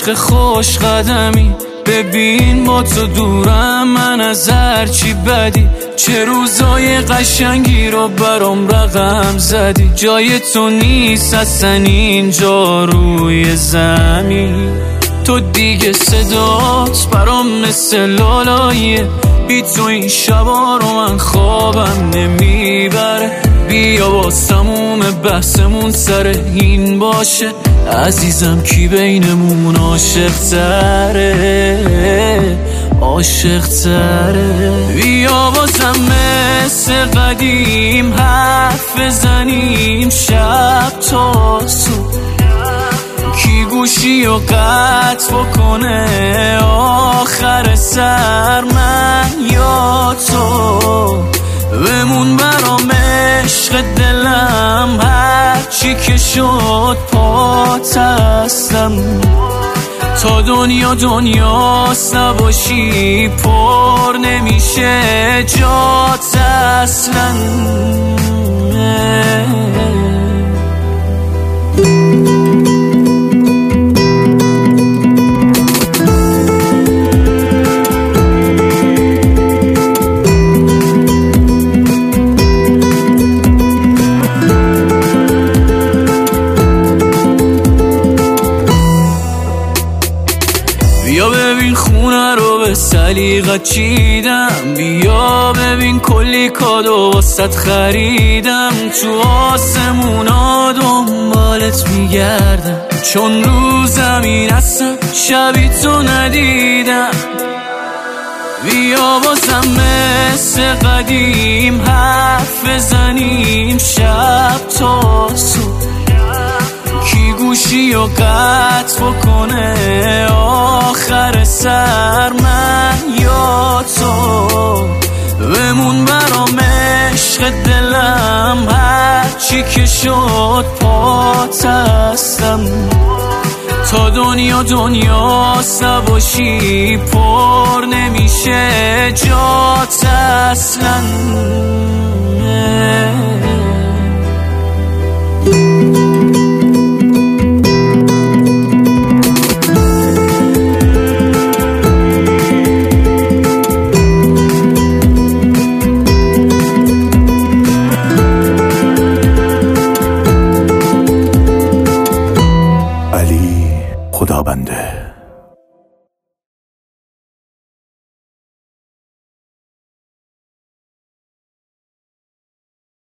عشق خوش قدمی. ببین با تو دورم من از هرچی بدی، چه روزای قشنگی رو برام رقم زدی. جای تو نیست اصلا اینجا روی زمین، تو دیگه صدات برام مثل لالاییه. بی تو این شبا رو من خوابم نمیبره. بیا با تموم بحثمون سر این باشه، عزیزم کی بینمون عاشق تره، عاشق تره. بیا بازم مثل قدیم حرف بزنیم شب تا صبح، کی گوشی و قطع بکنه آخر سر، من یا تو. بمون برام عشق دلم، هرچی که شد پات هستم. تا دنیا دنیاست نباشی پر نمیشه جات اصلا. بیا ببین خونه رو به سلیقت چیدم، بیا ببین کلی کادو واسط خریدم. تو آسمونا دنبالت میگردم، چون رو زمین هستم شبی تو ندیدم. بیا بازم مثل قدیم حرف بزنیم شب تا صبح، کی گوشی و قطع بکنه آخر سر، من یا تو. بمون برام عشق دلم، هرچی که شد پات هستم. تا دنیا دنیاست نباشی پر نمیشه جات اصلا.